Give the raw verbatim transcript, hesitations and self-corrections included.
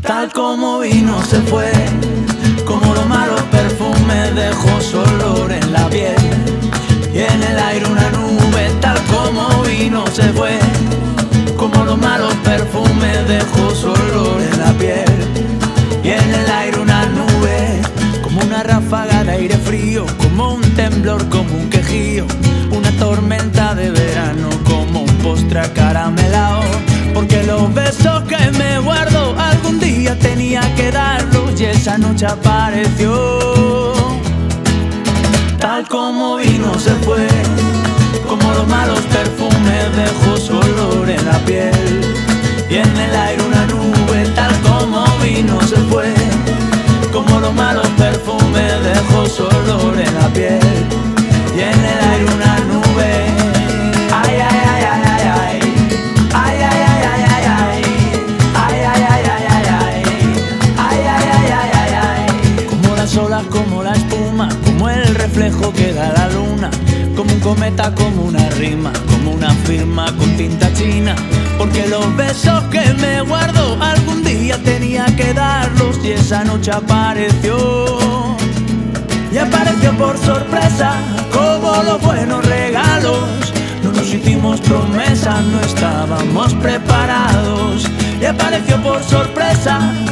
Tal como vino se fue, como los malos perfumes dejó su olor en la piel y en el aire una nube. Tal como vino se fue, como los malos perfumes dejó su olor en la piel y en el aire una nube. Como una ráfaga de aire frío, como un temblor, como un quejío, una tormenta de verano, como un postre acaramelado. Porque los besos que me guardo algún día tenía que darlos y esa noche apareció. Tal como vino se fue, como los malos perfumes dejó su olor en la piel y en el aire una nube. Tal como vino se fue, como los malos perfumes dejó su olor en la piel y en el aire una nube. Ay, ay, ay, ay, ay, ay. Ay, ay, ay, ay, ay, ay. Ay, ay, ay, ay, ay, ay. Ay, ay, ay, ay, ay, ay. Como las olas, como la espuma, como el reflejo que da la luna, como un cometa, como una rima, como una firma con tinta china. Porque los besos que me guardo algún día tenía que darlos y esa noche apareció. Y apareció por sorpresa, como los buenos regalos. No nos hicimos promesas, no estábamos preparados. Y apareció por sorpresa,